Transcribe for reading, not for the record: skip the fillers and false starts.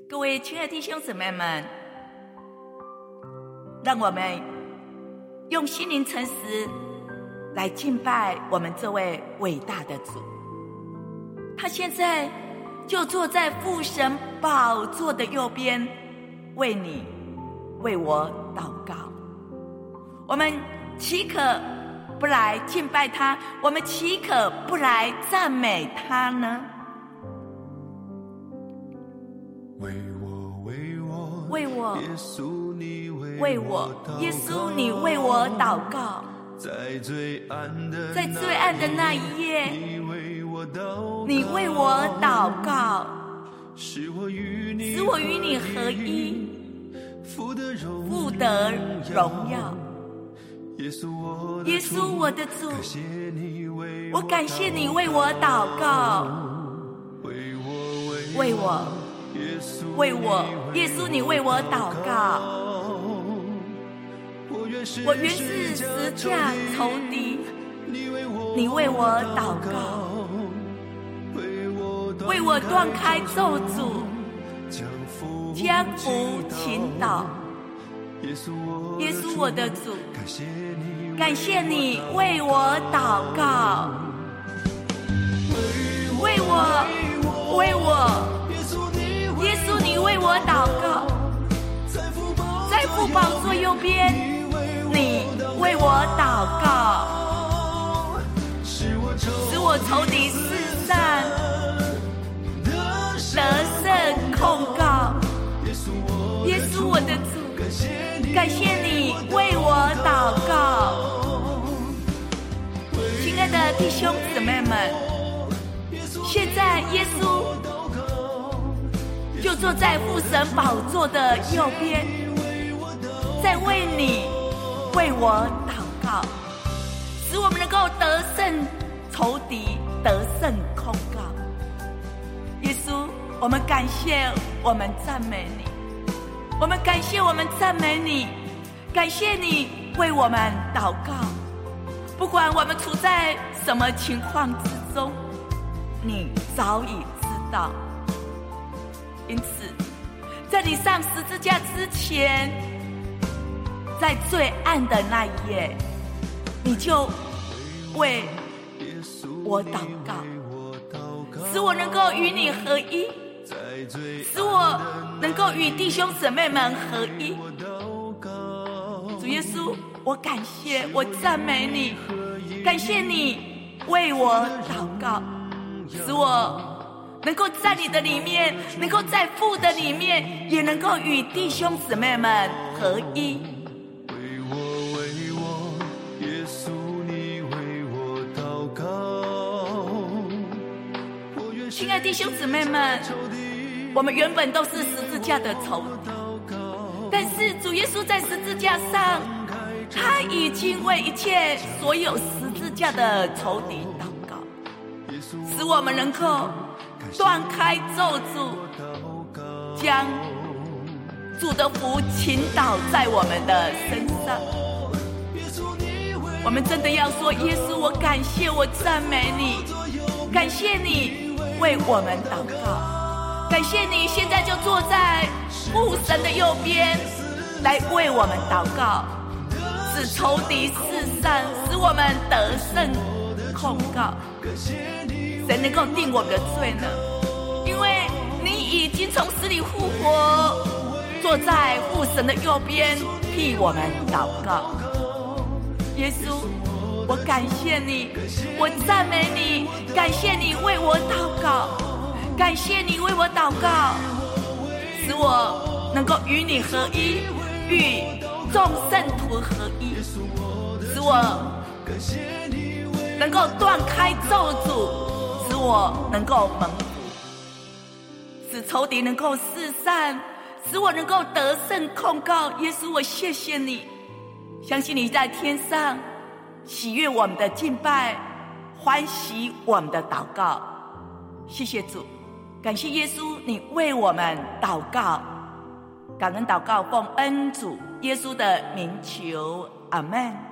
各位亲爱的弟兄姊妹们，让我们用心灵诚实来敬拜我们这位伟大的主。他现在就坐在父神宝座的右边，为你为我祷告。我们岂可不来敬拜他？我们岂可不来赞美他呢？为我，耶稣你为我祷告。在最暗的那一夜，你为我祷告，使我与你合一，父得荣耀。耶稣我的主，我感谢你为我祷告，为我，耶稣你为我祷告。我原是十架仇敌，你为我祷告，为我断开咒诅，将福倾倒。耶稣我的主，感谢你为我祷告，为我，耶稣你为我祷告，在父宝座右边，你为我祷告，使我仇敌四散，得胜控告。耶稣我的主，感谢你为我祷告。亲爱的弟兄姊妹们，现在耶稣就坐在父神宝座的右边，在为你为我祷告，使我们能够得胜仇敌，得胜控告。耶稣，我们感谢，我们赞美你，我们感谢，我们赞美你，感谢你为我们祷告。不管我们处在什么情况之中，你早已知道。因此在你上十字架之前，在最暗的那一夜，你就为我祷告，使我能够与你合一，使我能够与弟兄姊妹们合一。主耶稣，我感谢，我赞美你，感谢你为我祷告，使我能够在你的里面，能够在父的里面，也能够与弟兄姊妹们合一。 耶稣你为我祷告。 亲爱的弟兄姊妹们，我们原本都是十字架的仇敌，但是主耶稣在十字架上，他已经为一切所有十字架的仇敌祷告，使我们能够断开咒诅，将主的福倾倒在我们的身上。我们真的要说，耶稣，我感谢，我赞美你，感谢你为我们祷告，感谢你现在就坐在父神的右边，来为我们祷告，使仇敌四散，使我们得胜控告。谁能够定我们的罪呢？因为你已经从死里复活，坐在父神的右边，替我们祷告。耶稣，我感谢你，我赞美你，感谢你为我祷告，感谢你为我祷告，使我能够与你合一，与众圣徒合一，使我能够断开咒诅，使我能够蒙福，使仇敌能够四散，使我能够得胜控告。耶稣，我谢谢你，相信你在天上喜悦我们的敬拜，欢喜我们的祷告。谢谢主，感谢耶稣，你为我们祷告，感恩祷告，奉恩主耶稣的名求，阿们。